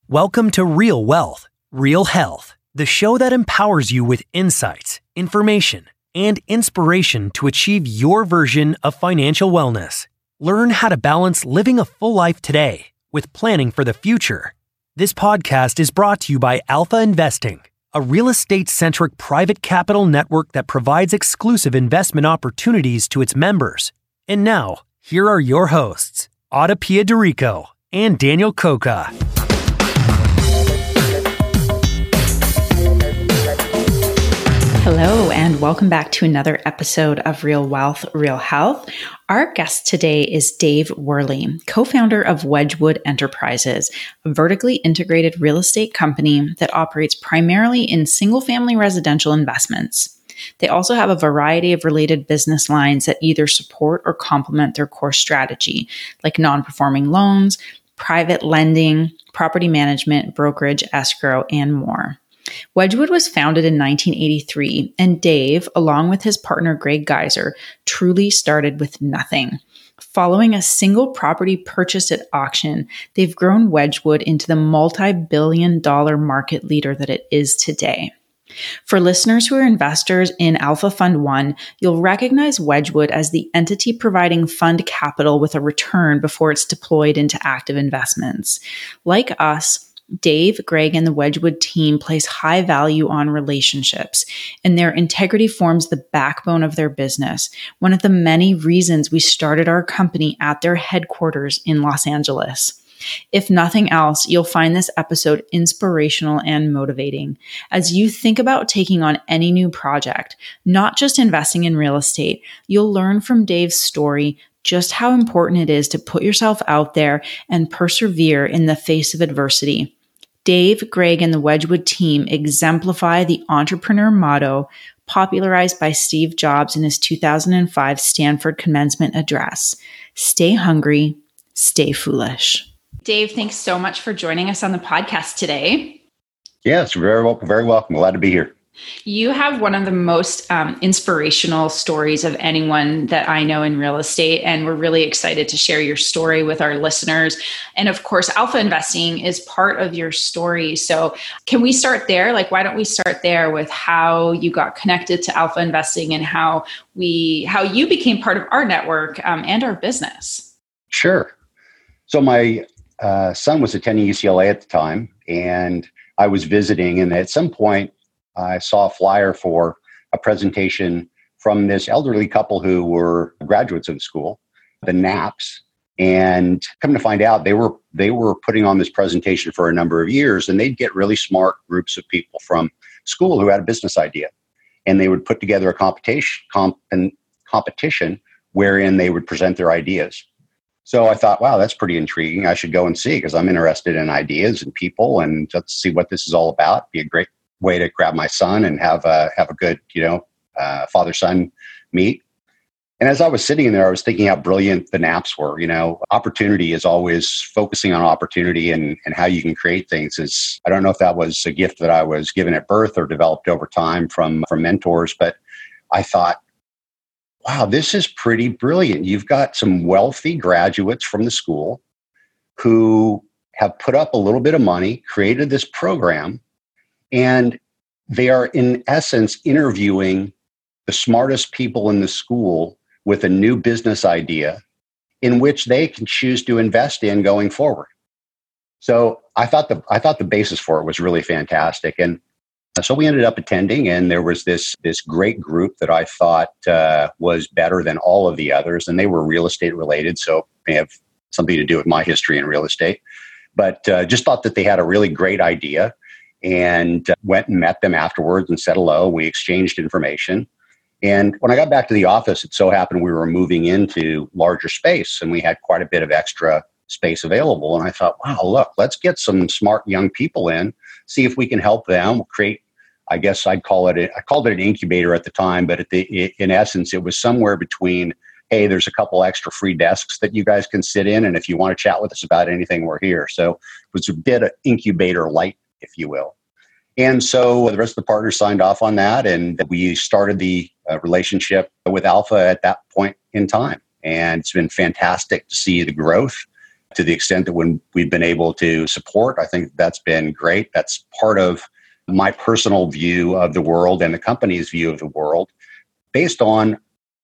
Welcome to Real Wealth, Real Health, the show that empowers you with insights, information, and inspiration to achieve your version of financial wellness. Learn how to balance living a full life today with planning for the future. This podcast is brought to you by Alpha Investing, a real estate-centric private capital network that provides exclusive investment opportunities to its members. And now, here are your hosts, Ada Piederico and Daniel Coca. Hello, and welcome back to another episode of Real Wealth, Real Health. Our guest today is Dave Worley, co-founder of Wedgwood Enterprises, a vertically integrated real estate company that operates primarily in single-family residential investments. They also have a variety of related business lines that either support or complement their core strategy, like non-performing loans, private lending, property management, brokerage, escrow, and more. Wedgwood was founded in 1983, and Dave, along with his partner Greg Geiser, truly started with nothing. Following a single property purchased at auction, they've grown Wedgwood into the multi-billion-dollar market leader that it is today. For listeners who are investors in Alpha Fund 1, you'll recognize Wedgwood as the entity providing fund capital with a return before it's deployed into active investments. Like us, Dave, Greg, and the Wedgwood team place high value on relationships, and their integrity forms the backbone of their business, one of the many reasons we started our company at their headquarters in Los Angeles. If nothing else, you'll find this episode inspirational and motivating as you think about taking on any new project, not just investing in real estate. You'll learn from Dave's story just how important it is to put yourself out there and persevere in the face of adversity. Dave, Greg, and the Wedgwood team exemplify the entrepreneur motto popularized by Steve Jobs in his 2005 Stanford commencement address: stay hungry, stay foolish. Dave, thanks so much for joining us on the podcast today. Yes, very welcome. Very welcome. Glad to be here. You have one of the most inspirational stories of anyone that I know in real estate, and we're really excited to share your story with our listeners. And of course, Alpha Investing is part of your story. So can we start there? Why don't we start there with how you got connected to Alpha Investing and how you became part of our network and our business? Sure. So my son was attending UCLA at the time, and I was visiting, and at some point, I saw a flyer for a presentation from this elderly couple who were graduates of the school, the Knapps, and come to find out they were putting on this presentation for a number of years, and they'd get really smart groups of people from school who had a business idea, and they would put together a competition wherein they would present their ideas. So I thought, wow, that's pretty intriguing. I should go and see because I'm interested in ideas and people, and let's see what this is all about. It'd be a great way to grab my son and have a good, father-son meet. And as I was sitting there, I was thinking how brilliant the Knapps were. Opportunity is always focusing on opportunity and how you can create things is, I don't know if that was a gift that I was given at birth or developed over time from mentors, but I thought, wow, this is pretty brilliant. You've got some wealthy graduates from the school who have put up a little bit of money, created this program, and they are, in essence, interviewing the smartest people in the school with a new business idea in which they can choose to invest in going forward. So I thought the basis for it was really fantastic. And so we ended up attending, and there was this great group that I thought was better than all of the others. And they were real estate related, so they have something to do with my history in real estate. But just thought that they had a really great idea. And went and met them afterwards and said hello. We exchanged information. And when I got back to the office, it so happened we were moving into larger space, and we had quite a bit of extra space available. And I thought, wow, look, let's get some smart young people in, see if we can help them create, I guess I called it an incubator at the time, but in essence, it was somewhere between, hey, there's a couple extra free desks that you guys can sit in, and if you want to chat with us about anything, we're here. So it was a bit of incubator light, if you will. And so the rest of the partners signed off on that, and we started the relationship with Alpha at that point in time. And it's been fantastic to see the growth, to the extent that when we've been able to support, I think that's been great. That's part of my personal view of the world and the company's view of the world, based on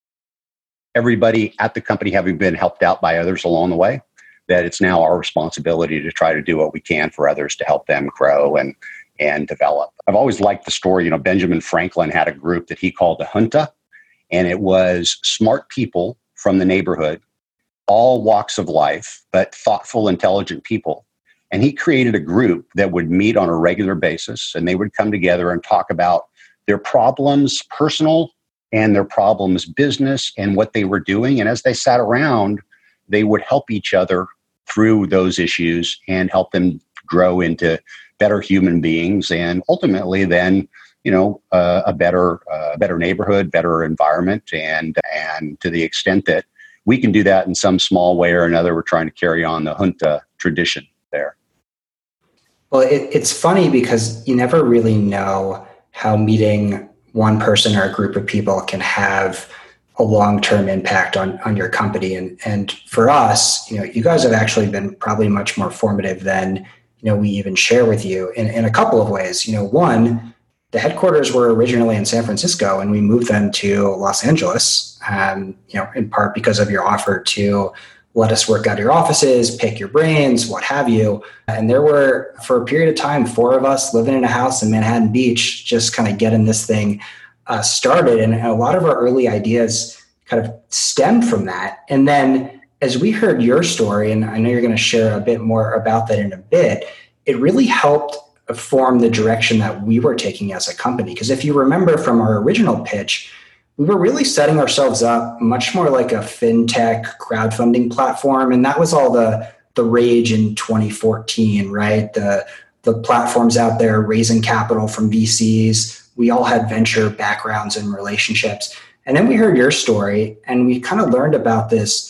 everybody at the company having been helped out by others along the way, that it's now our responsibility to try to do what we can for others to help them grow and develop. I've always liked the story. Benjamin Franklin had a group that he called the Junta, and it was smart people from the neighborhood, all walks of life, but thoughtful, intelligent people. And he created a group that would meet on a regular basis, and they would come together and talk about their problems, personal, and their problems, business, and what they were doing. And as they sat around, they would help each other through those issues and help them grow into better human beings, and ultimately then, a better neighborhood, better environment. And to the extent that we can do that in some small way or another, we're trying to carry on the Junta tradition there. Well, it's funny because you never really know how meeting one person or a group of people can have a long-term impact on your company. And for us, you guys have actually been probably much more formative than, we even share with you in a couple of ways. One, the headquarters were originally in San Francisco, and we moved them to Los Angeles, in part because of your offer to let us work out of your offices, pick your brains, what have you. And there were, for a period of time, 4 of us living in a house in Manhattan Beach, just kind of getting this thing started. And a lot of our early ideas kind of stemmed from that. And then as we heard your story, and I know you're going to share a bit more about that in a bit, it really helped form the direction that we were taking as a company. Because if you remember from our original pitch, we were really setting ourselves up much more like a fintech crowdfunding platform. And that was all the rage in 2014, right? The platforms out there raising capital from VCs. We all had venture backgrounds and relationships. And then we heard your story, and we kind of learned about this,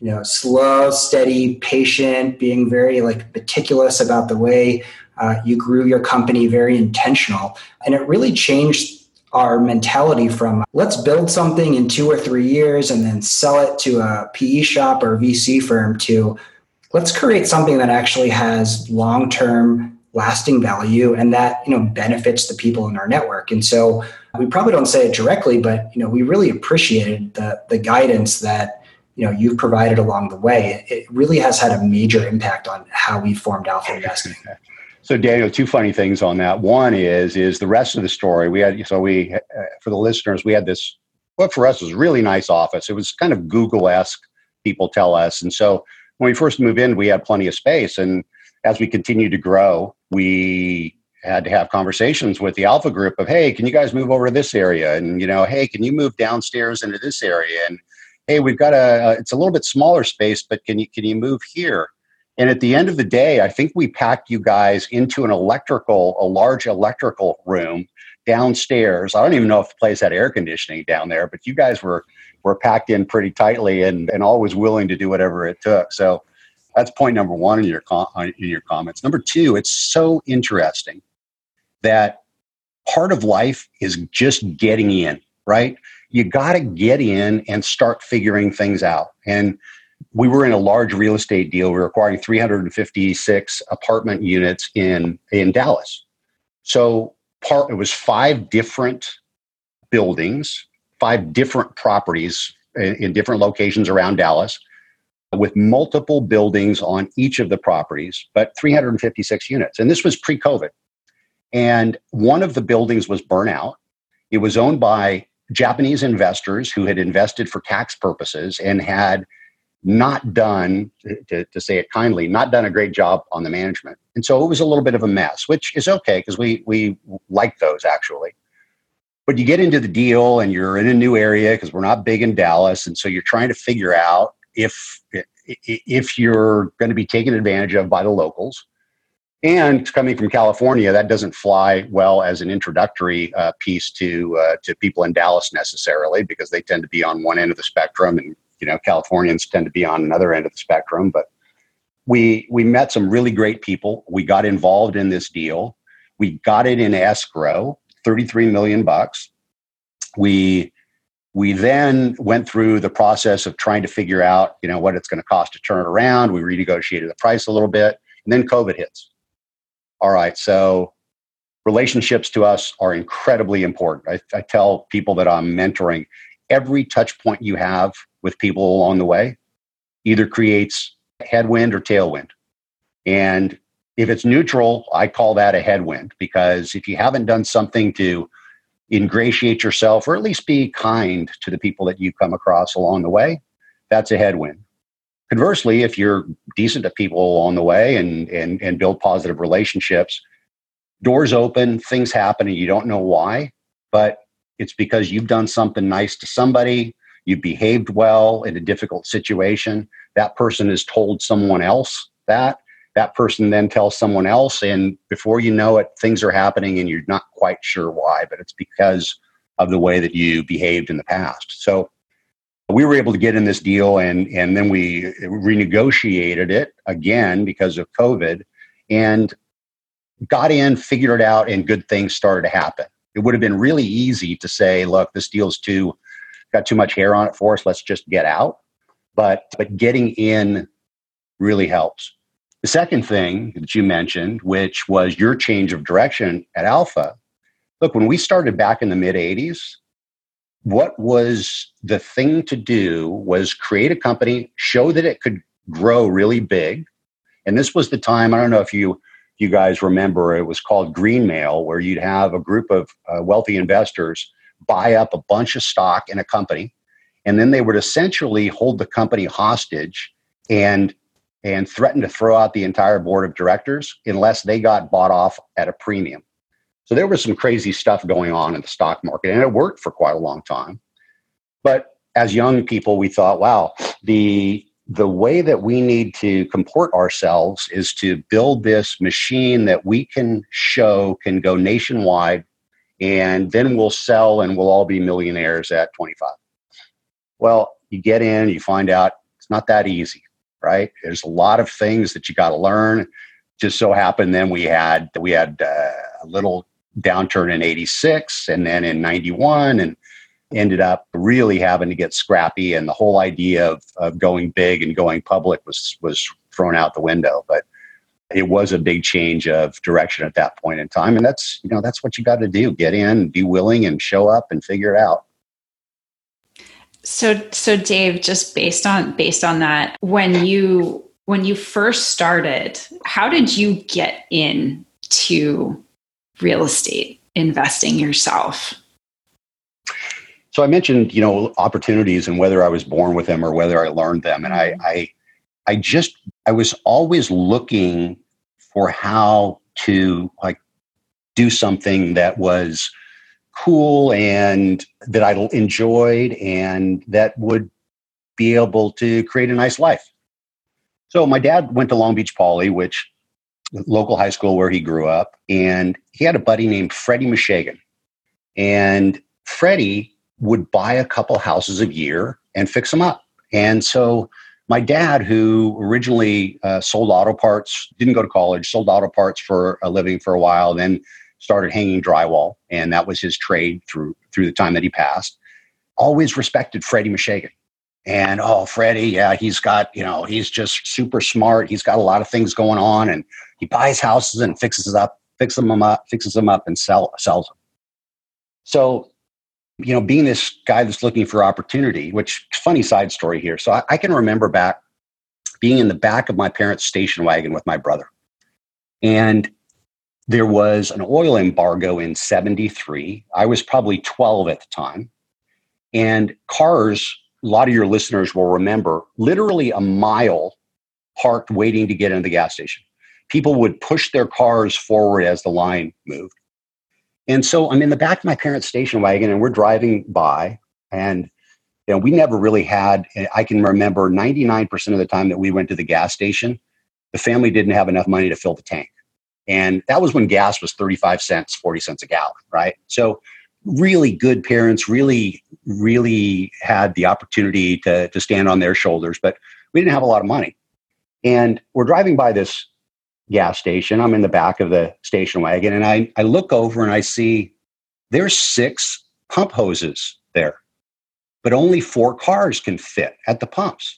slow, steady, patient, being very meticulous about the way you grew your company, very intentional. And it really changed our mentality from let's build something in 2 or 3 years and then sell it to a PE shop or VC firm to let's create something that actually has long-term lasting value and that, benefits the people in our network. And so we probably don't say it directly, but, we really appreciated the guidance that, you've provided along the way. It really has had a major impact on how we formed Alpha Investing. So Daniel, 2 funny things on that. One is the rest of the story. We for the listeners, we had this, what for us was a really nice office. It was kind of Google-esque, people tell us. And so when we first moved in, we had plenty of space. And as we continued to grow, we had to have conversations with the Alpha group of, hey, can you guys move over to this area? And, hey, can you move downstairs into this area? And hey, we've got it's a little bit smaller space, but can you move here? And at the end of the day, I think we packed you guys into a large electrical room downstairs. I don't even know if the place had air conditioning down there, but you guys were packed in pretty tightly and always willing to do whatever it took. So that's point number 1 in your comments. Number 2, it's so interesting that part of life is just getting in, right? You got to get in and start figuring things out. And we were in a large real estate deal. We were acquiring 356 apartment units in Dallas. So it was 5 different buildings, 5 different properties in different locations around Dallas, with multiple buildings on each of the properties, but 356 units. And this was pre-COVID. And one of the buildings was burnt out. It was owned by Japanese investors who had invested for tax purposes and had not done, to say it kindly, not done a great job on the management. And so it was a little bit of a mess, which is okay because we like those actually. But you get into the deal and you're in a new area because we're not big in Dallas. And so you're trying to figure out if you're going to be taken advantage of by the locals. And coming from California, that doesn't fly well as an introductory piece to people in Dallas necessarily, because they tend to be on one end of the spectrum, and Californians tend to be on another end of the spectrum. But we met some really great people. We got involved in this deal. We got it in escrow, $33 million. We We then went through the process of trying to figure out, what it's going to cost to turn it around. We renegotiated the price a little bit, and then COVID hits. All right, so relationships to us are incredibly important. I tell people that I'm mentoring, every touch point you have with people along the way either creates headwind or tailwind. And if it's neutral, I call that a headwind, because if you haven't done something to ingratiate yourself or at least be kind to the people that you come across along the way, that's a headwind. Conversely, if you're decent to people along the way and build positive relationships, doors open, things happen, and you don't know why, but it's because you've done something nice to somebody, you behaved well in a difficult situation, that person has told someone else that person then tells someone else, and before you know it, things are happening and you're not quite sure why, but it's because of the way that you behaved in the past. So we were able to get in this deal, and then we renegotiated it again because of COVID, and got in, figured it out, and good things started to happen. It would have been really easy to say, look, this deal's got too much hair on it for us, let's just get out. But getting in really helps. The second thing that you mentioned, which was your change of direction at Alpha. Look, when we started back in the mid-'80s, what was the thing to do was create a company, show that it could grow really big. And this was the time, I don't know if you guys remember, it was called Greenmail, where you'd have a group of wealthy investors buy up a bunch of stock in a company, and then they would essentially hold the company hostage and threaten to throw out the entire board of directors unless they got bought off at a premium. So there was some crazy stuff going on in the stock market, and it worked for quite a long time. But as young people, we thought, wow, the way that we need to comport ourselves is to build this machine that we can show can go nationwide, and then we'll sell and we'll all be millionaires at 25. Well, you get in, you find out it's not that easy, right? There's a lot of things that you got to learn. Just so happened then we had a little downturn in 86 and then in 91, and ended up really having to get scrappy, and the whole idea of going big and going public was thrown out the window. But it was a big change of direction at that point in time, and that's what you got to do: get in, be willing, and show up and figure it out. So Dave, just based on that, when you first started, how did you get into real estate investing yourself? So I mentioned, opportunities and whether I was born with them or whether I learned them. And I was always looking for how to do something that was cool and that I enjoyed and that would be able to create a nice life. So my dad went to Long Beach Poly, which local high school where he grew up, and he had a buddy named Freddie Mishagan. And Freddie would buy a couple houses a year and fix them up. And so my dad, who originally sold auto parts, didn't go to college, sold auto parts for a living for a while, then started hanging drywall. And that was his trade through the time that he passed. Always respected Freddie Mishagan. And, Freddie, yeah, he's just super smart. He's got a lot of things going on, and he buys houses and fixes them up and sells them. So, being this guy that's looking for opportunity, which funny side story here. So I can remember back being in the back of my parents' station wagon with my brother. And there was an oil embargo in 73. I was probably 12 at the time. And cars, a lot of your listeners will remember, literally a mile parked waiting to get into the gas station. People would push their cars forward as the line moved. And so I'm in the back of my parents' station wagon, and we're driving by, and we never really had, I can remember 99% of the time that we went to the gas station, the family didn't have enough money to fill the tank. And that was when gas was 35 cents, 40 cents a gallon, right? So really good parents, really, really had the opportunity to stand on their shoulders, but we didn't have a lot of money. And we're driving by this gas station. I'm in the back of the station wagon, and I look over and I see there's 6 pump hoses there. but only 4 cars can fit at the pumps.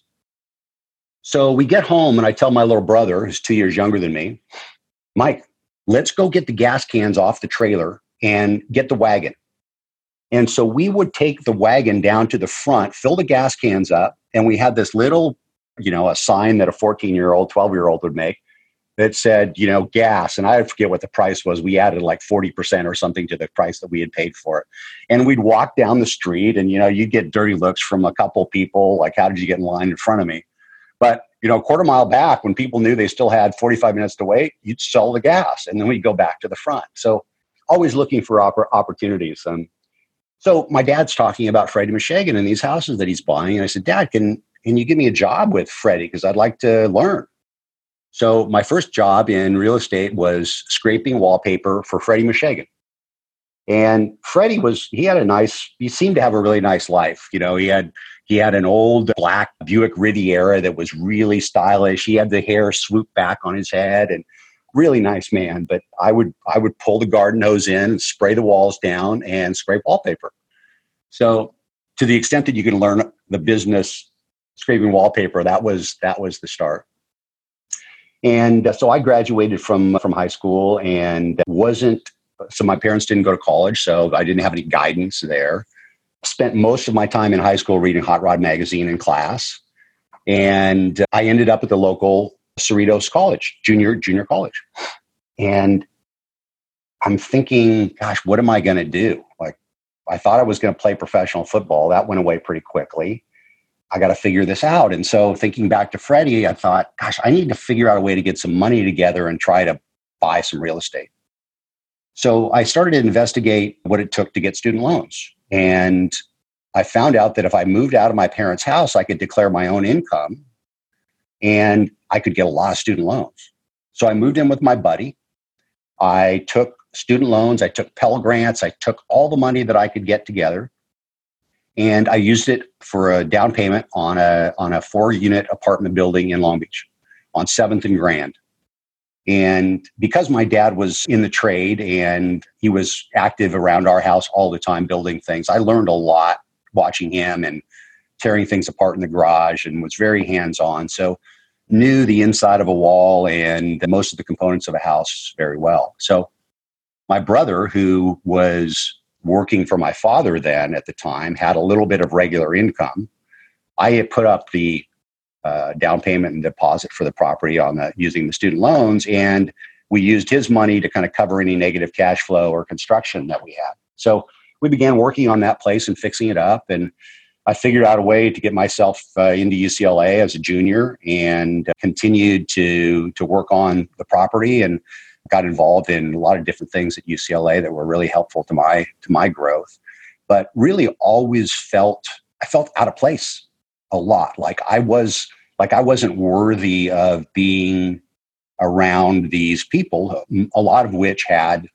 So we get home and I tell my little brother, who's 2 years younger than me, Mike, let's go get the gas cans off the trailer and get the wagon. And so we would take the wagon down to the front, fill the gas cans up, and we had this little, a sign that a 14-year-old, 12-year-old would make that said, gas. And I forget what the price was. We added like 40% or something to the price that we had paid for it. And we'd walk down the street and, you'd get dirty looks from a couple people, like, how did you get in line in front of me? But, a quarter mile back, when people knew they still had 45 minutes to wait, you'd sell the gas and then we'd go back to the front. So always looking for opportunities. So my dad's talking about Freddie Mushagan and these houses that he's buying. And I said, Dad, can you give me a job with Freddie? Because I'd like to learn. So my first job in real estate was scraping wallpaper for Freddie Mushagan. And Freddie he seemed to have a really nice life. He had an old black Buick Riviera that was really stylish. He had the hair swooped back on his head and really nice man. But I would pull the garden hose in and spray the walls down and scrape wallpaper. So to the extent that you can learn the business scraping wallpaper, that was the start. And so I graduated from high school and so my parents didn't go to college, so I didn't have any guidance there. Spent most of my time in high school reading Hot Rod magazine in class. And I ended up at the local Cerritos College, junior college. And I'm thinking, gosh, what am I going to do? Like, I thought I was going to play professional football. That went away pretty quickly. I got to figure this out. And so thinking back to Freddie, I thought, gosh, I need to figure out a way to get some money together and try to buy some real estate. So I started to investigate what it took to get student loans. And I found out that if I moved out of my parents' house, I could declare my own income and I could get a lot of student loans. So I moved in with my buddy. I took student loans. I took Pell Grants. I took all the money that I could get together. And I used it for a down payment on a 4-unit apartment building in Long Beach on 7th and Grand. And because my dad was in the trade and he was active around our house all the time building things, I learned a lot watching him and tearing things apart in the garage and was very hands-on. So knew the inside of a wall and most of the components of a house very well. So my brother, who was working for my father then at the time, had a little bit of regular income. I had put up the down payment and deposit for the property using the student loans, and we used his money to kind of cover any negative cash flow or construction that we had. So we began working on that place and fixing it up, and I figured out a way to get myself into UCLA as a junior and continued to work on the property and got involved in a lot of different things at UCLA that were really helpful to my growth. But really always I felt out of place a lot. Like I wasn't worthy of being around these people, a lot of which had,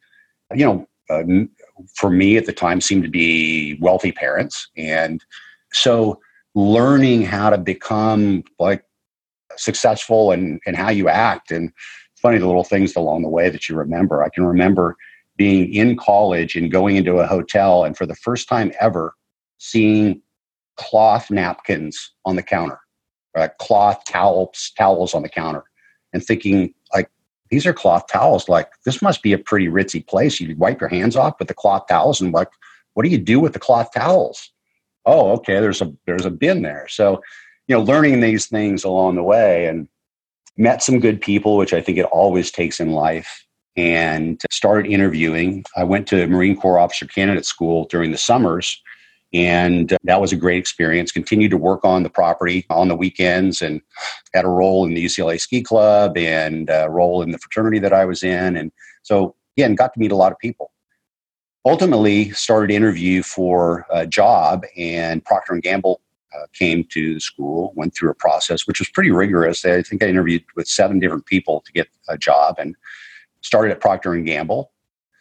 for me at the time seemed to be wealthy parents. And so learning how to become like successful and how you act, and funny, the little things along the way that you remember. I can remember being in college and going into a hotel and for the first time ever seeing cloth napkins on the counter, cloth towels on the counter, and thinking, like, these are cloth towels. Like, this must be a pretty ritzy place. You wipe your hands off with the cloth towels, and like, what do you do with the cloth towels? Oh, okay, there's a bin there. So, learning these things along the way, and met some good people, which I think it always takes in life, and started interviewing. I went to Marine Corps Officer Candidate School during the summers, and that was a great experience. Continued to work on the property on the weekends and had a role in the UCLA Ski Club and a role in the fraternity that I was in. And so, again, got to meet a lot of people. Ultimately, started to interview for a job, and Procter & Gamble came to the school, went through a process, which was pretty rigorous. I think I interviewed with 7 different people to get a job, and started at Procter & Gamble.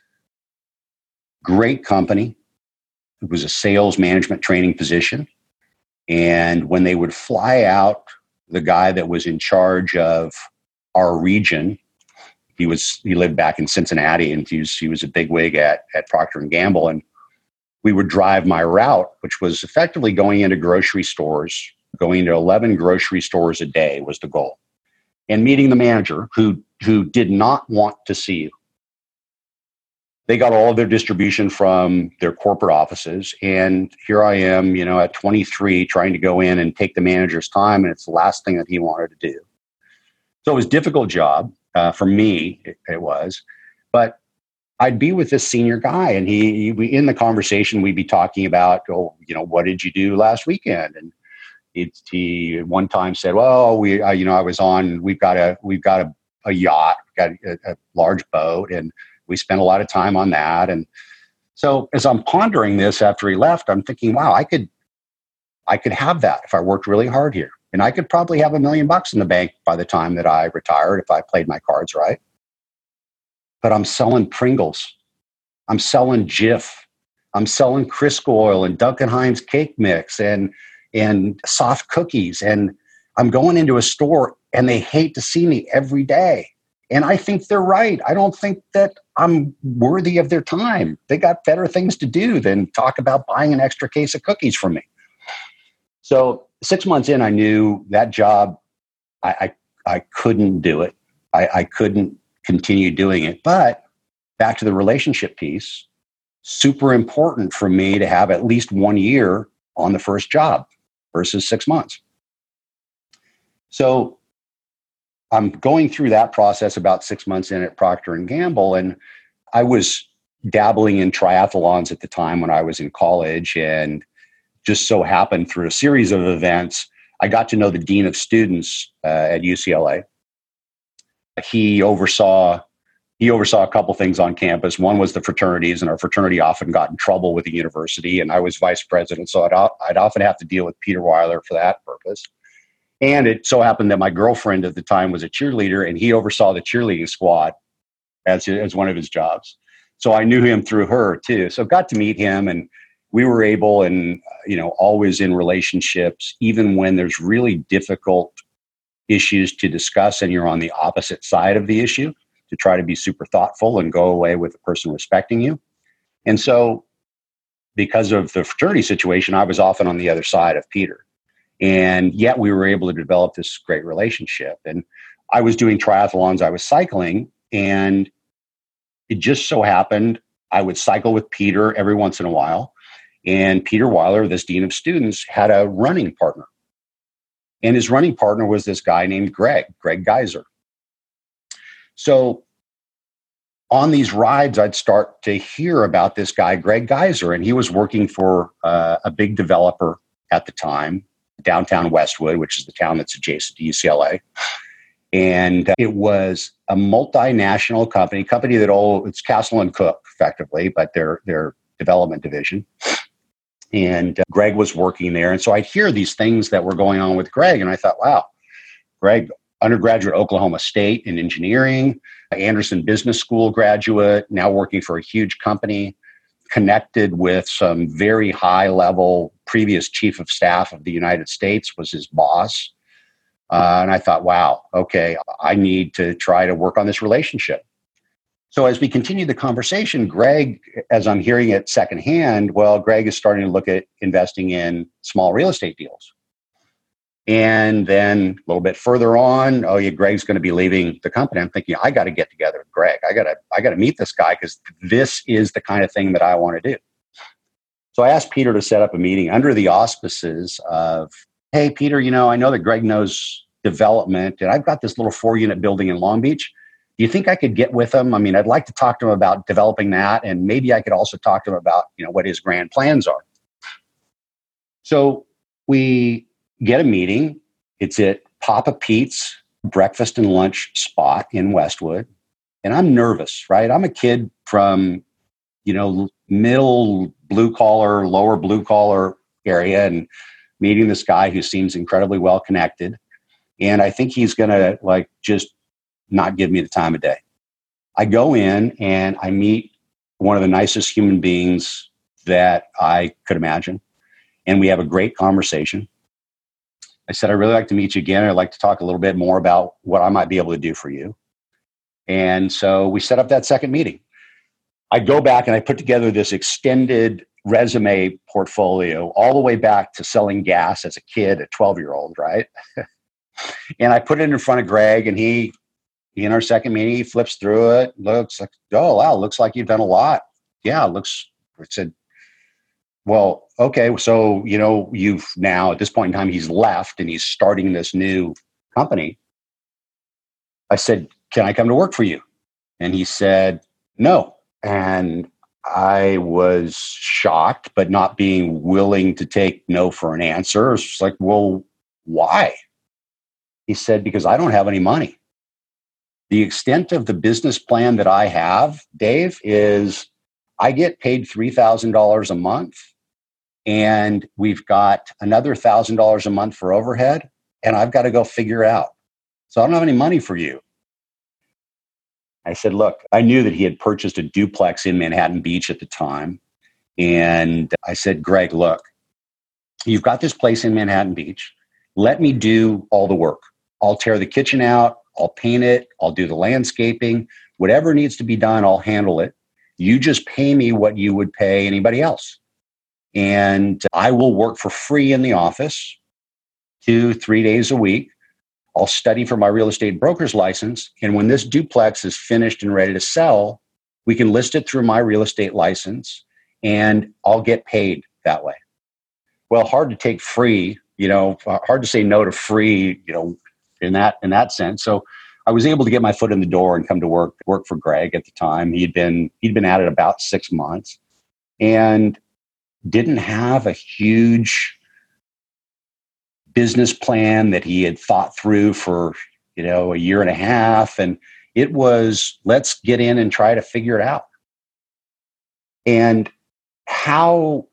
Great company. It was a sales management training position. And when they would fly out the guy that was in charge of our region, he lived back in Cincinnati, and he was a bigwig at Procter & Gamble. And we would drive my route, which was effectively going into grocery stores, going to 11 grocery stores a day was the goal, and meeting the manager who did not want to see you. They got all of their distribution from their corporate offices. And here I am, at 23, trying to go in and take the manager's time. And it's the last thing that he wanted to do. So it was a difficult job for me. It was, but I'd be with this senior guy, and we in the conversation, we'd be talking about, what did you do last weekend? And he one time said, well, we've got a yacht, got a large boat, and we spent a lot of time on that. And so as I'm pondering this after he left, I'm thinking, wow, I could have that if I worked really hard here. And I could probably have $1 million in the bank by the time that I retired if I played my cards right. But I'm selling Pringles. I'm selling Jif. I'm selling Crisco oil and Duncan Hines cake mix and soft cookies. And I'm going into a store and they hate to see me every day. And I think they're right. I don't think that I'm worthy of their time. They got better things to do than talk about buying an extra case of cookies from me. So 6 months in, I knew that job, I couldn't do it. I couldn't continue doing it. But back to the relationship piece, super important for me to have at least 1 year on the first job versus 6 months. So I'm going through that process about 6 months in at Procter & Gamble, and I was dabbling in triathlons at the time when I was in college, and just so happened through a series of events, I got to know the dean of students at UCLA. He oversaw a couple things on campus. One was the fraternities, and our fraternity often got in trouble with the university, and I was vice president, so I'd often have to deal with Peter Weiler for that purpose. And it so happened that my girlfriend at the time was a cheerleader, and he oversaw the cheerleading squad as one of his jobs. So I knew him through her too. So got to meet him, and we were able, and always in relationships, even when there's really difficult issues to discuss and you're on the opposite side of the issue, to try to be super thoughtful and go away with the person respecting you. And so because of the fraternity situation, I was often on the other side of Peter. And yet we were able to develop this great relationship. And I was doing triathlons, I was cycling, and it just so happened I would cycle with Peter every once in a while. And Peter Weiler, this dean of students, had a running partner. And his running partner was this guy named Greg Geiser. So on these rides, I'd start to hear about this guy, Greg Geiser, and he was working for a big developer at the time, downtown Westwood, which is the town that's adjacent to UCLA. And it was a multinational company that it's Castle & Cook, effectively, but their development division. And Greg was working there. And so I'd hear these things that were going on with Greg. And I thought, wow, Greg, undergraduate at Oklahoma State in engineering, Anderson Business School graduate, now working for a huge company, connected with some very high level previous chief of staff of the United States, was his boss. And I thought, wow, okay, I need to try to work on this relationship. So as we continue the conversation, Greg, as I'm hearing it secondhand, Greg is starting to look at investing in small real estate deals. And then a little bit further on, Greg's going to be leaving the company. I'm thinking, I got to get together with Greg. I got to meet this guy, because this is the kind of thing that I want to do. So I asked Peter to set up a meeting under the auspices of, hey, Peter, I know that Greg knows development, and I've got this little 4-unit building in Long Beach. Do you think I could get with him? I mean, I'd like to talk to him about developing that, and maybe I could also talk to him about, what his grand plans are. So we get a meeting. It's at Papa Pete's breakfast and lunch spot in Westwood. And I'm nervous, right? I'm a kid from, middle blue collar, lower blue collar area, and meeting this guy who seems incredibly well connected. And I think he's going to just not give me the time of day. I go in and I meet one of the nicest human beings that I could imagine. And we have a great conversation. I said, I'd really like to meet you again. I'd like to talk a little bit more about what I might be able to do for you. And so we set up that second meeting. I go back and I put together this extended resume portfolio all the way back to selling gas as a kid, a 12-year-old, right? And I put it in front of Greg, and he in our second meeting, he flips through it, looks like, oh, wow, looks like you've done a lot. Yeah, I said, well, okay, so, you've now, at this point in time, he's left and he's starting this new company. I said, can I come to work for you? And he said, no. And I was shocked, but not being willing to take no for an answer. It's just like, well, why? He said, because I don't have any money. The extent of the business plan that I have, Dave, is I get paid $3,000 a month, and we've got another $1,000 a month for overhead, and I've got to go figure it out. So I don't have any money for you. I said, look, I knew that he had purchased a duplex in Manhattan Beach at the time. And I said, Greg, look, you've got this place in Manhattan Beach. Let me do all the work. I'll tear the kitchen out. I'll paint it. I'll do the landscaping. Whatever needs to be done, I'll handle it. You just pay me what you would pay anybody else. And I will work for free in the office 2-3 days a week. I'll study for my real estate broker's license. And when this duplex is finished and ready to sell, we can list it through my real estate license, and I'll get paid that way. Well, hard to take free, hard to say no to free, in that sense. So I was able to get my foot in the door and come to work for Greg at the time. He'd been at it about 6 months and didn't have a huge business plan that he had thought through for, a year and a half. And it was, let's get in and try to figure it out. And how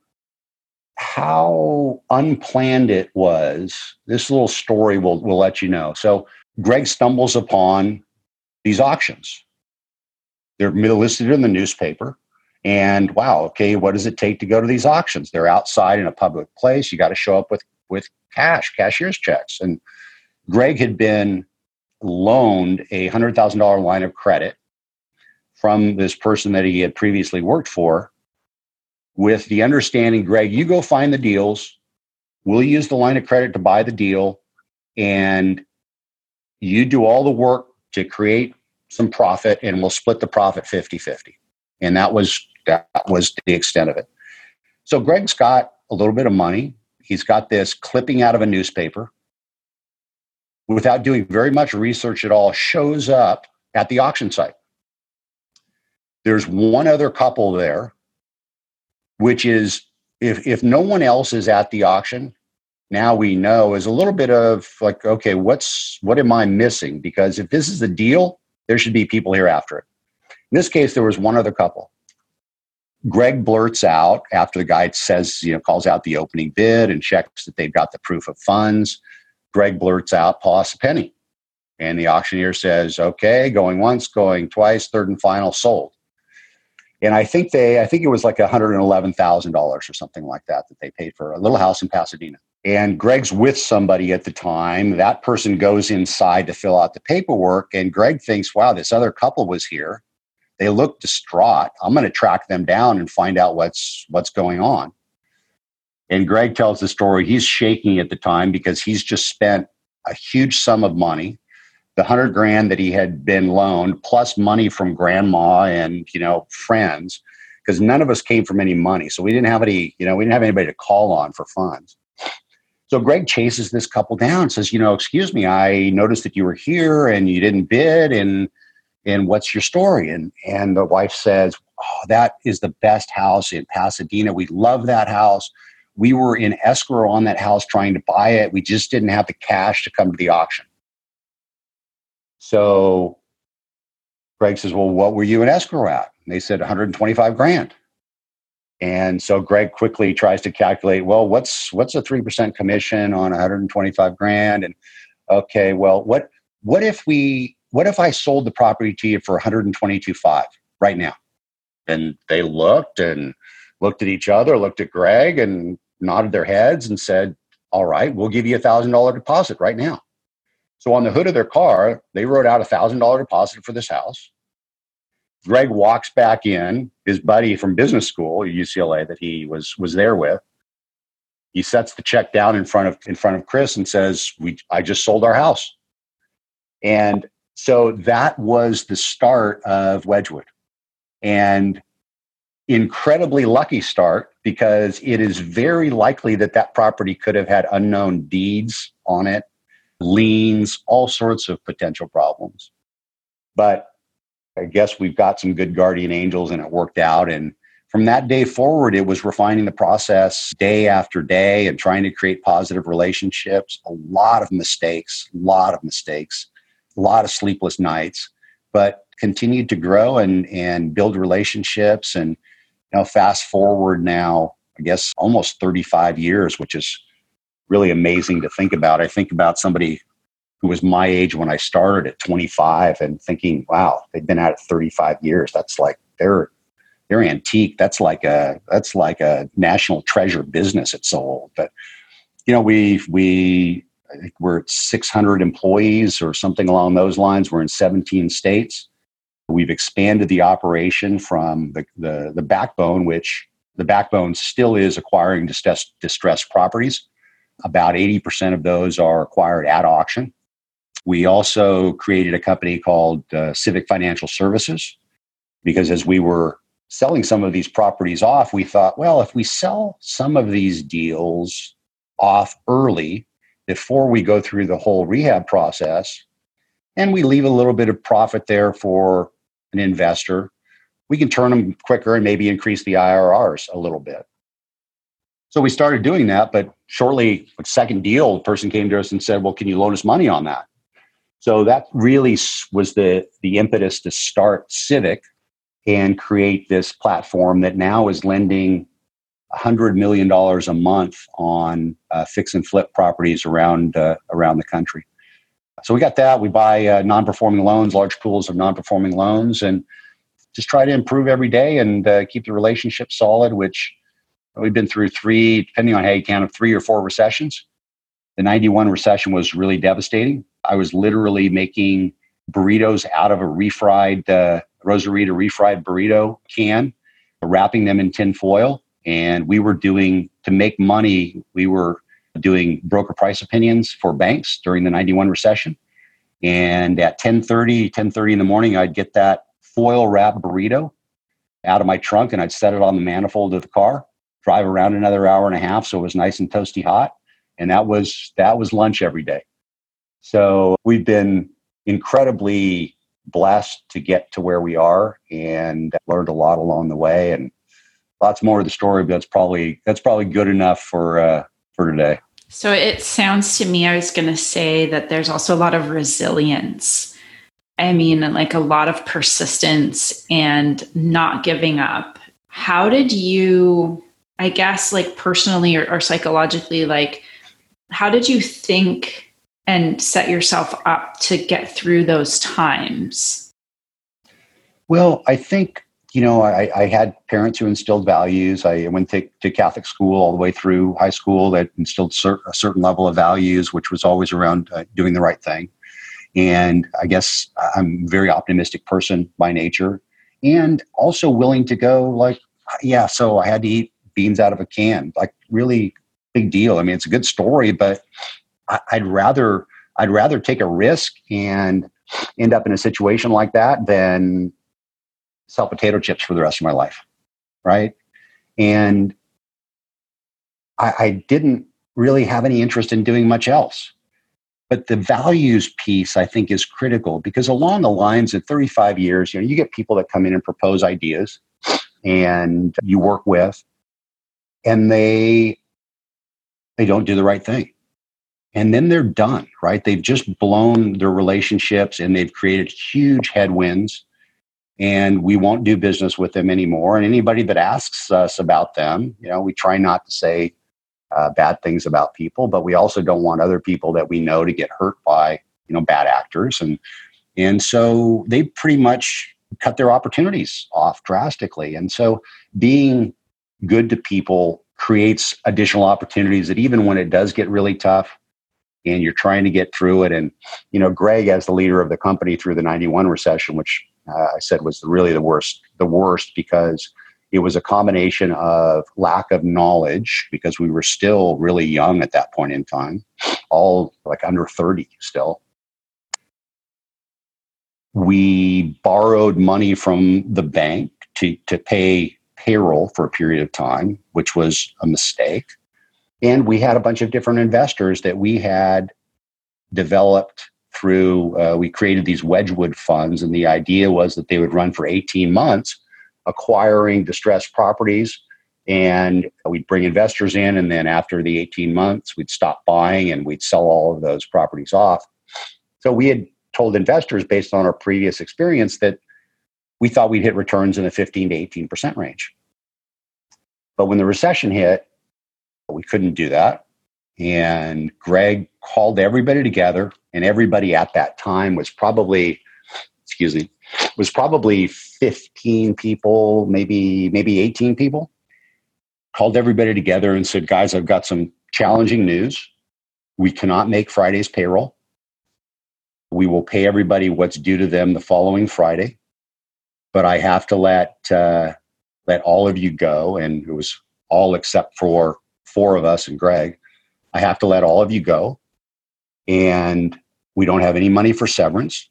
unplanned it was, this little story will let you know. So Greg stumbles upon these auctions. They're listed in the newspaper. And wow, okay, what does it take to go to these auctions? They're outside in a public place. You got to show up with cashier's checks. And Greg had been loaned a $100,000 line of credit from this person that he had previously worked for, with the understanding, Greg, you go find the deals. We'll use the line of credit to buy the deal, and you do all the work to create some profit, and we'll split the profit 50-50. And that was the extent of it. So Greg's got a little bit of money. He's got this clipping out of a newspaper. Without doing very much research at all, shows up at the auction site. There's one other couple there, which is, if no one else is at the auction, now we know is a little bit of like, okay, what am I missing? Because if this is the deal, there should be people here after it. In this case, there was one other couple. Greg blurts out after the guy says, calls out the opening bid and checks that they've got the proof of funds. Greg blurts out, toss a penny. And the auctioneer says, okay, going once, going twice, third and final, sold. And I think it was like $111,000 or something like that they paid for a little house in Pasadena. And Greg's with somebody at the time. That person goes inside to fill out the paperwork. And Greg thinks, wow, this other couple was here. They look distraught. I'm going to track them down and find out what's going on. And Greg tells the story. He's shaking at the time because he's just spent a huge sum of money, the $100,000 that he had been loaned, plus money from grandma and, friends, because none of us came from any money. So we didn't have anybody to call on for funds. So Greg chases this couple down and says, excuse me, I noticed that you were here and you didn't bid, and what's your story? And the wife says, oh, that is the best house in Pasadena. We love that house. We were in escrow on that house trying to buy it. We just didn't have the cash to come to the auction. So Greg says, well, what were you in escrow at? And they said $125,000. And so Greg quickly tries to calculate, well, what's a 3% commission on $125,000? And okay, well, what if I sold the property to you for $122,500 right now? And they looked at each other, looked at Greg and nodded their heads and said, all right, we'll give you $1,000 deposit right now. So on the hood of their car, they wrote out $1,000 deposit for this house. Greg walks back in, his buddy from business school at UCLA that he was there with. He sets the check down in front of Chris and says, I just sold our house. And so that was the start of Wedgwood. And incredibly lucky start, because it is very likely that property could have had unknown deeds on it, liens, all sorts of potential problems. But I guess we've got some good guardian angels and it worked out. And from that day forward, it was refining the process day after day and trying to create positive relationships. A lot of mistakes, a lot of sleepless nights, but continued to grow and build relationships. And fast forward now, I guess almost 35 years, which is really amazing to think about. I think about somebody who was my age when I started at 25 and thinking, wow, they've been at it 35 years. That's like they're antique. That's like a national treasure business. It's so old. But I think we're at 600 employees or something along those lines. We're in 17 states. We've expanded the operation from the backbone, which the backbone still is acquiring distressed properties. About 80% of those are acquired at auction. We also created a company called Civic Financial Services, because as we were selling some of these properties off, we thought, well, if we sell some of these deals off early before we go through the whole rehab process, and we leave a little bit of profit there for an investor, we can turn them quicker and maybe increase the IRRs a little bit. So we started doing that, but shortly, the second deal, the person came to us and said, well, can you loan us money on that? So that really was the impetus to start Civic and create this platform that now is lending $100 million a month on fix and flip properties around the country. So we got that. We buy non-performing loans, large pools of non-performing loans, and just try to improve every day and keep the relationship solid, which we've been through 3, depending on how you count, 3 or 4 recessions. The 91 recession was really devastating. I was literally making burritos out of a refried, Rosarita refried burrito can, wrapping them in tin foil. And we were to make money, we were doing broker price opinions for banks during the 91 recession. And at 10:30 in the morning, I'd get that foil wrapped burrito out of my trunk and I'd set it on the manifold of the car, drive around another hour and a half so it was nice and toasty hot. And that was lunch every day. So we've been incredibly blessed to get to where we are and learned a lot along the way, and lots more of the story, but that's probably good enough for today. So it sounds to me, I was going to say that there's also a lot of resilience. I mean, like a lot of persistence and not giving up. How did you, I guess, like personally or psychologically, like how did you think and set yourself up to get through those times? Well, I think, I had parents who instilled values. I went to Catholic school all the way through high school that instilled a certain level of values, which was always around doing the right thing. And I guess I'm a very optimistic person by nature and also willing to go so I had to eat beans out of a can, like really big deal. I mean, it's a good story, but I'd rather take a risk and end up in a situation like that than sell potato chips for the rest of my life, right? And I didn't really have any interest in doing much else. But the values piece, I think, is critical because along the lines of 35 years, you get people that come in and propose ideas and you work with, and they don't do the right thing. And then they're done, right? They've just blown their relationships and they've created huge headwinds, and we won't do business with them anymore. And anybody that asks us about them, we try not to say bad things about people, but we also don't want other people that we know to get hurt by, bad actors. And so they pretty much cut their opportunities off drastically. And so being good to people creates additional opportunities that even when it does get really tough and you're trying to get through it. And, Greg, as the leader of the company through the 91 recession, which I said was really the worst because it was a combination of lack of knowledge, because we were still really young at that point in time, all like under 30 still. We borrowed money from the bank to pay payroll for a period of time, which was a mistake. And we had a bunch of different investors that we had developed through, we created these Wedgwood funds, and the idea was that they would run for 18 months, acquiring distressed properties, and we'd bring investors in, and then after the 18 months, we'd stop buying and we'd sell all of those properties off. So we had told investors, based on our previous experience, that we thought we'd hit returns in the 15 to 18% range. But when the recession hit, we couldn't do that. And Greg called everybody together, and everybody at that time was probably 15 people, maybe 18 people. Called everybody together and said, guys, I've got some challenging news. We cannot make Friday's payroll. We will pay everybody what's due to them the following Friday, but I have to let all of you go. And it was all except for 4 of us and Greg. I have to let all of you go, and we don't have any money for severance.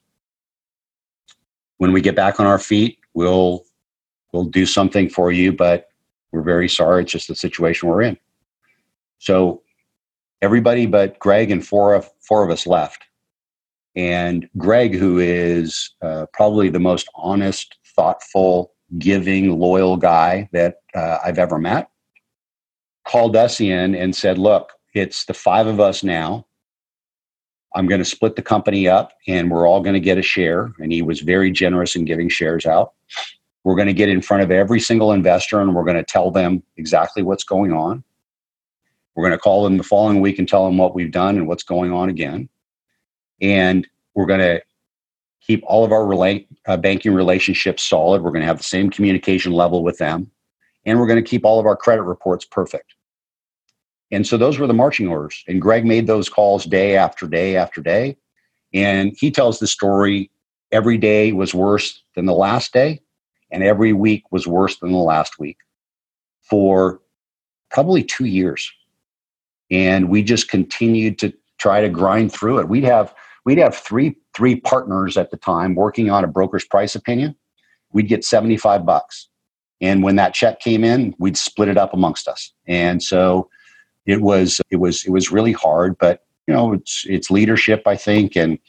When we get back on our feet, we'll do something for you, but we're very sorry. It's just the situation we're in. So everybody but Greg and four of us left. And Greg, who is probably the most honest, thoughtful, giving, loyal guy that I've ever met, called us in and said, look, it's the 5 of us now. I'm going to split the company up, and we're all going to get a share. And he was very generous in giving shares out. We're going to get in front of every single investor, and we're going to tell them exactly what's going on. We're going to call them the following week and tell them what we've done and what's going on again. And we're going to keep all of our banking relationships solid. We're going to have the same communication level with them. And we're going to keep all of our credit reports perfect. And so those were the marching orders. And Greg made those calls day after day after day. And he tells the story, every day was worse than the last day, and every week was worse than the last week for probably 2 years. And we just continued to try to grind through it. We'd have three partners at the time working on a broker's price opinion. We'd get $75. And when that check came in, we'd split it up amongst us. And so it was really hard, but it's leadership, I think. And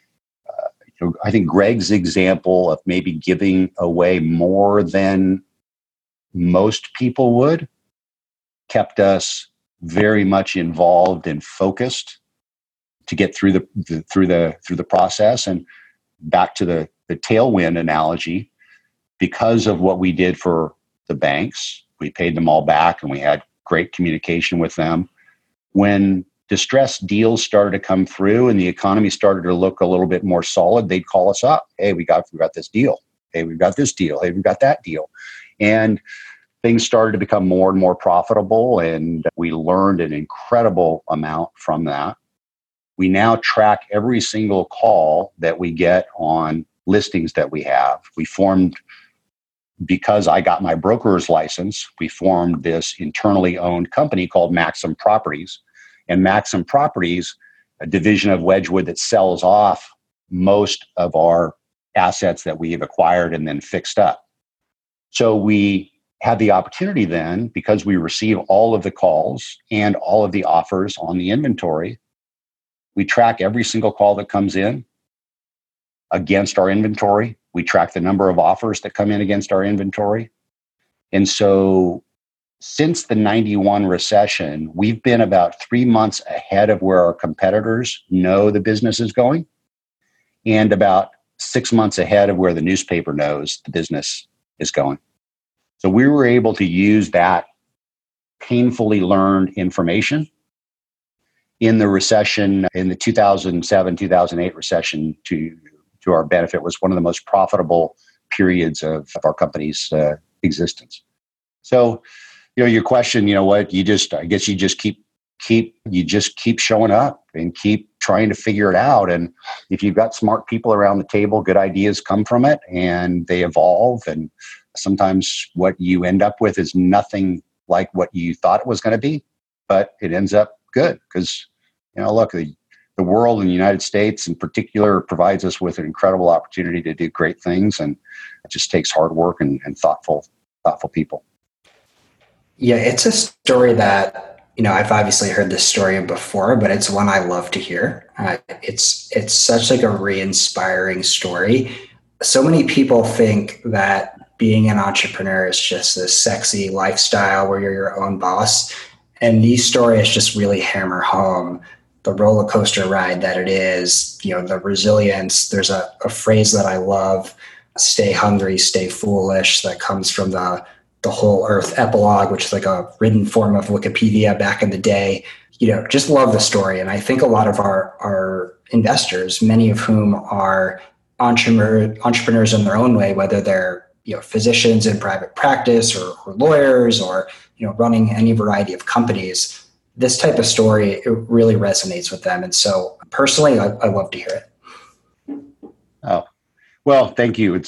I think Greg's example of maybe giving away more than most people would kept us very much involved and focused to get through the process. And back to the tailwind analogy, because of what we did for the banks, we paid them all back, and we had great communication with them. When distressed deals started to come through and the economy started to look a little bit more solid, they'd call us up. Hey, we got this deal. Hey, we've got this deal. Hey, we've got that deal. And things started to become more and more profitable, and we learned an incredible amount from that. We now track every single call that we get on listings that we have. We formed, because I got my broker's license, we formed this internally owned company called Maxim Properties. And Maxim Properties, a division of Wedgwood that sells off most of our assets that we have acquired and then fixed up. So we had the opportunity then, because we receive all of the calls and all of the offers on the inventory, we track every single call that comes in against our inventory. We track the number of offers that come in against our inventory. And so since the 91 recession, we've been about 3 months ahead of where our competitors know the business is going, and about 6 months ahead of where the newspaper knows the business is going. So we were able to use that painfully learned information in the recession, in the 2007, 2008 recession, to our benefit. Was one of the most profitable periods of our company's existence. So, your question, I guess you just keep you just keep showing up and keep trying to figure it out. And if you've got smart people around the table, good ideas come from it and they evolve. And sometimes what you end up with is nothing like what you thought it was going to be, but it ends up good because, look, the world in the United States in particular provides us with an incredible opportunity to do great things. And it just takes hard work and thoughtful people. Yeah, it's a story that, I've obviously heard this story before, but it's one I love to hear. It's such like a re-inspiring story. So many people think that being an entrepreneur is just this sexy lifestyle where you're your own boss. And these stories just really hammer home the roller coaster ride that it is, the resilience. There's a phrase that I love, stay hungry, stay foolish, that comes from the Whole Earth epilogue, which is like a written form of Wikipedia back in the day. Just love the story. And I think a lot of our investors, many of whom are entrepreneurs in their own way, whether they're physicians in private practice or lawyers or running any variety of companies, this type of story, it really resonates with them. And so personally, I love to hear it. Oh, well, thank you.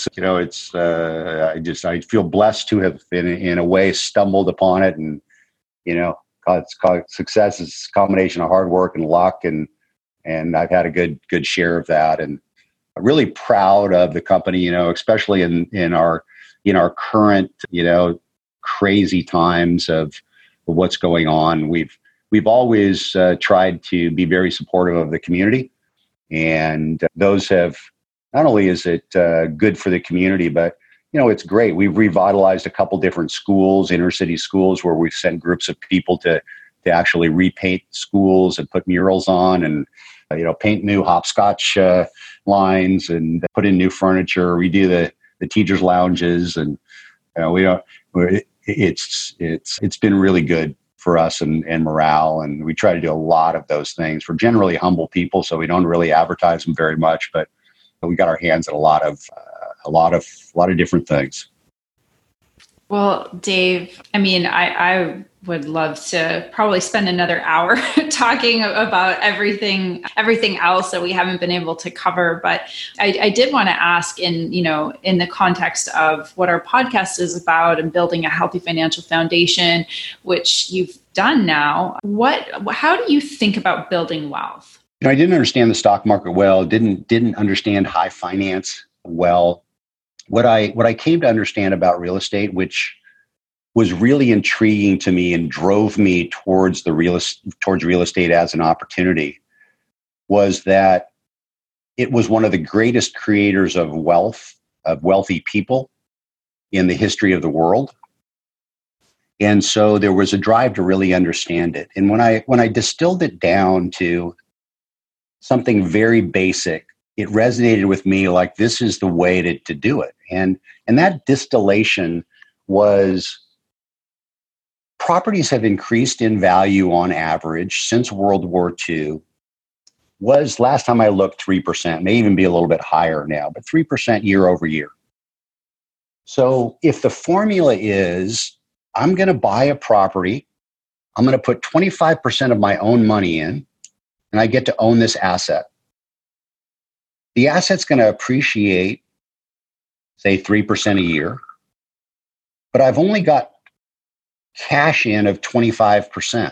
I feel blessed to have in a way stumbled upon it, and it's called success is a combination of hard work and luck, and I've had a good share of that, and I'm really proud of the company. Especially in our current crazy times of what's going on. We've always tried to be very supportive of the community, and those have. Not only is it good for the community, but, it's great. We've revitalized a couple different schools, inner city schools, where we've sent groups of people to actually repaint schools and put murals on and, paint new hopscotch lines and put in new furniture, redo the teachers' lounges. And, it's been really good for us and morale. And we try to do a lot of those things. We're generally humble people, so we don't really advertise them very much, but we got our hands at a lot of different things. Well, Dave, I would love to probably spend another hour talking about everything else that we haven't been able to cover. But I did want to ask in the context of what our podcast is about and building a healthy financial foundation, which you've done now. How do you think about building wealth? I didn't understand the stock market well, didn't understand high finance well. What I came to understand about real estate, which was really intriguing to me and drove me towards real estate as an opportunity, was that it was one of the greatest creators of wealthy people in the history of the world. And so there was a drive to really understand it. And when I distilled it down to something very basic, it resonated with me like this is the way to do it. And that distillation was properties have increased in value on average since World War II. Was last time I looked 3%, may even be a little bit higher now, but 3% year over year. So if the formula is I'm going to buy a property, I'm going to put 25% of my own money in, and I get to own this asset. The asset's going to appreciate, say, 3% a year, but I've only got cash in of 25%.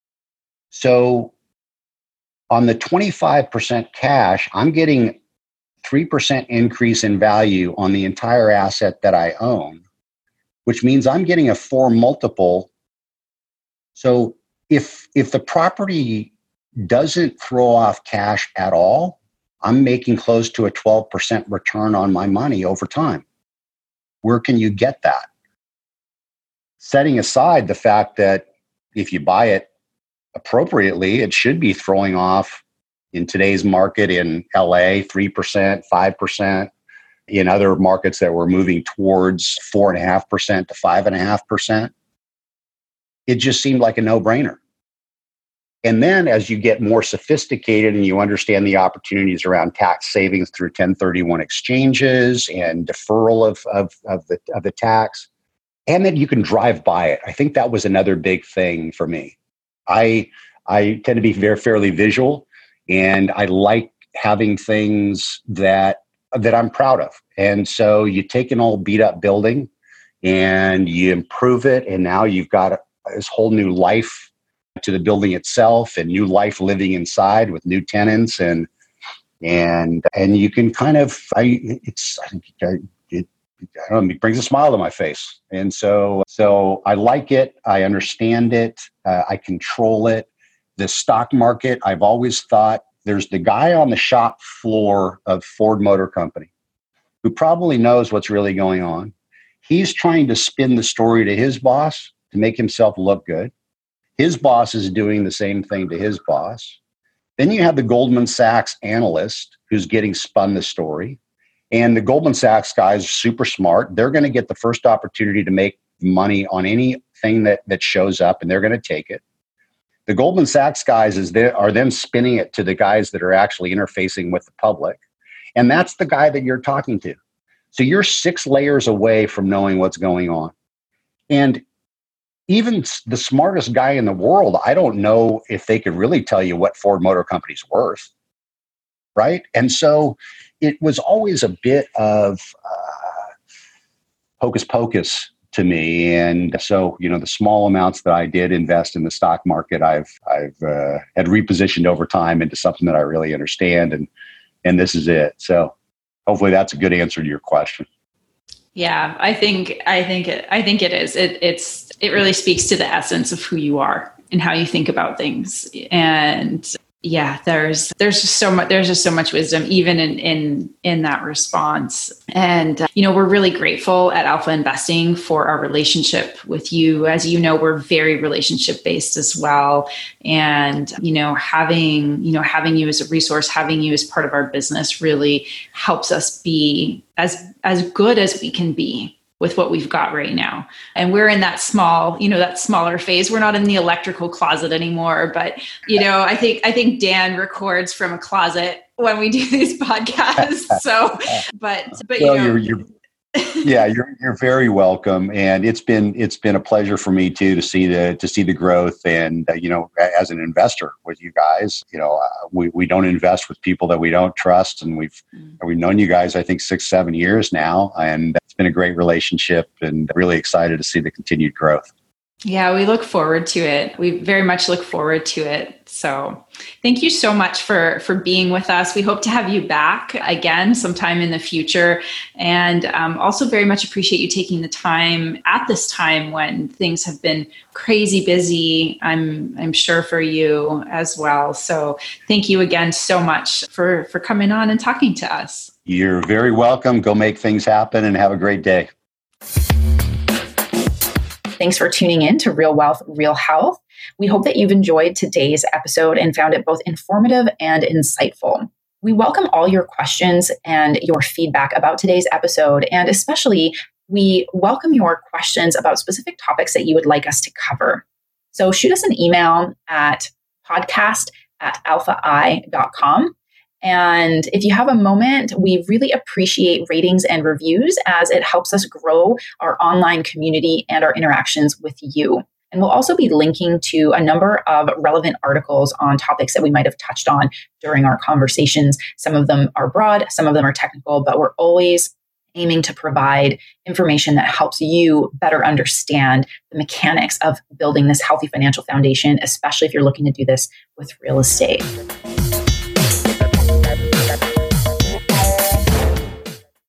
So on the 25% cash, I'm getting 3% increase in value on the entire asset that I own, which means I'm getting a 4 multiple. So if the property doesn't throw off cash at all, I'm making close to a 12% return on my money over time. Where can you get that? Setting aside the fact that if you buy it appropriately, it should be throwing off in today's market in LA, 3%, 5%. In other markets that we're moving towards 4.5% to 5.5%. It just seemed like a no-brainer. And then as you get more sophisticated and you understand the opportunities around tax savings through 1031 exchanges and deferral of the tax, and then you can drive by it. I think that was another big thing for me. I I tend to be fairly visual, and I like having things that I'm proud of. And so you take an old beat up building and you improve it, and now you've got this whole new life to the building itself, and new life living inside with new tenants, and you can kind of it brings a smile to my face. And so I like it. I understand it. I control it. The stock market, I've always thought there's the guy on the shop floor of Ford Motor Company who probably knows what's really going on. He's trying to spin the story to his boss to make himself look good. His boss is doing the same thing to his boss. Then you have the Goldman Sachs analyst who's getting spun the story. And the Goldman Sachs guys are super smart. They're going to get the first opportunity to make money on anything that shows up, and they're going to take it. The Goldman Sachs guys are then spinning it to the guys that are actually interfacing with the public. And that's the guy that you're talking to. So you're 6 layers away from knowing what's going on. And even the smartest guy in the world, I don't know if they could really tell you what Ford Motor Company's worth. Right? And so it was always a bit of hocus pocus to me. And so, the small amounts that I did invest in the stock market, I've had repositioned over time into something that I really understand. And this is it. So hopefully that's a good answer to your question. Yeah, I think it is. It really speaks to the essence of who you are and how you think about things. And yeah, there's just so much wisdom even in that response. And we're really grateful at Alpha Investing for our relationship with you. As you know, we're very relationship based as well. And having you as a resource, having you as part of our business really helps us be as good as we can be with what we've got right now. And we're in that smaller phase. We're not in the electrical closet anymore, but I think Dan records from a closet when we do these podcasts. So, but you're very welcome. And it's been a pleasure for me too, to see the growth. And, as an investor with you guys, we don't invest with people that we don't trust. And we've known you guys, I think 6-7 years now. And it's been a great relationship, and really excited to see the continued growth. Yeah, we look forward to it. We very much look forward to it. So thank you so much for being with us. We hope to have you back again sometime in the future. And also very much appreciate you taking the time at this time when things have been crazy busy, I'm sure for you as well. So thank you again so much for coming on and talking to us. You're very welcome. Go make things happen and have a great day. Thanks for tuning in to Real Wealth, Real Health. We hope that you've enjoyed today's episode and found it both informative and insightful. We welcome all your questions and your feedback about today's episode, and especially we welcome your questions about specific topics that you would like us to cover. So shoot us an email at podcast@alphai.com. And if you have a moment, we really appreciate ratings and reviews as it helps us grow our online community and our interactions with you. And we'll also be linking to a number of relevant articles on topics that we might have touched on during our conversations. Some of them are broad, some of them are technical, but we're always aiming to provide information that helps you better understand the mechanics of building this healthy financial foundation, especially if you're looking to do this with real estate.